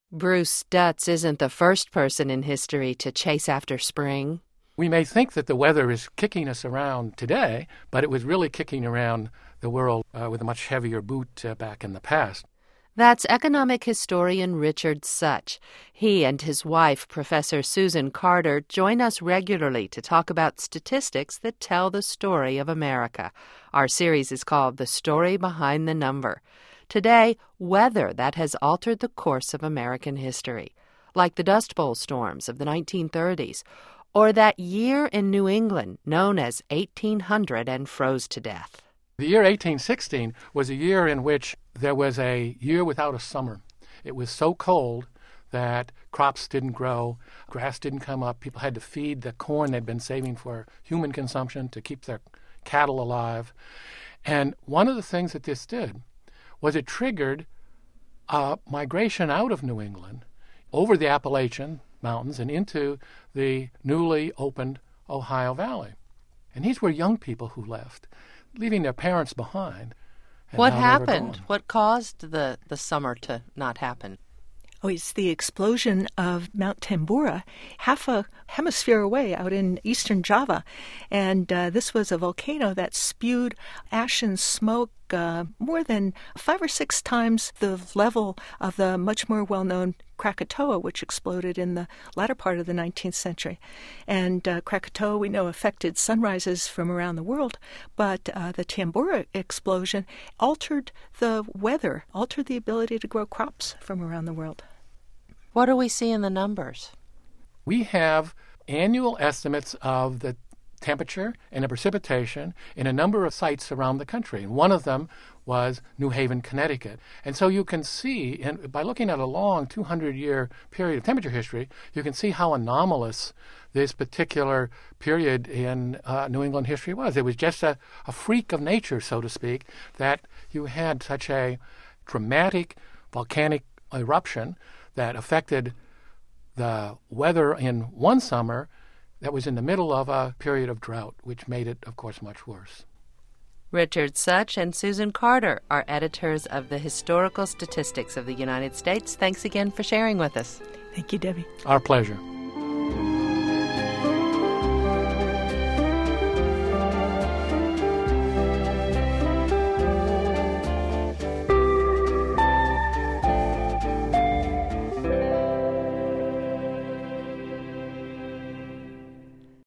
Bruce Stutz isn't the first person in history to chase after spring. We may think that the weather is kicking us around today, but it was really kicking around the world with a much heavier boot back in the past. That's economic historian Richard Such. He and his wife, Professor Susan Carter, join us regularly to talk about statistics that tell the story of America. Our series is called The Story Behind the Number. Today, weather that has altered the course of American history, like the Dust Bowl storms of the 1930s, or that year in New England known as 1800 and froze to death. The year 1816 was a year in which there was a year without a summer. It was so cold that crops didn't grow, grass didn't come up. People had to feed the corn they'd been saving for human consumption to keep their cattle alive. And one of the things that this did was it triggered a migration out of New England over the Appalachian Mountains and into the newly opened Ohio Valley. And these were young people who left, leaving their parents behind. What happened? What caused the summer to not happen? Oh, it's the explosion of Mount Tambora, half a hemisphere away out in eastern Java. And this was a volcano that spewed ash and smoke more than 5 or 6 times the level of the much more well-known Krakatoa, which exploded in the latter part of the 19th century. And Krakatoa, we know, affected sunrises from around the world, but the Tambora explosion altered the weather, altered the ability to grow crops from around the world. What do we see in the numbers? We have annual estimates of the temperature and the precipitation in a number of sites around the country. And one of them was New Haven, Connecticut. And so you can see, by looking at a long 200-year period of temperature history, you can see how anomalous this particular period in New England history was. It was just a freak of nature, so to speak, that you had such a dramatic volcanic eruption that affected the weather in one summer that was in the middle of a period of drought, which made it, of course, much worse. Richard Such and Susan Carter are editors of the Historical Statistics of the United States. Thanks again for sharing with us. Thank you, Debbie. Our pleasure.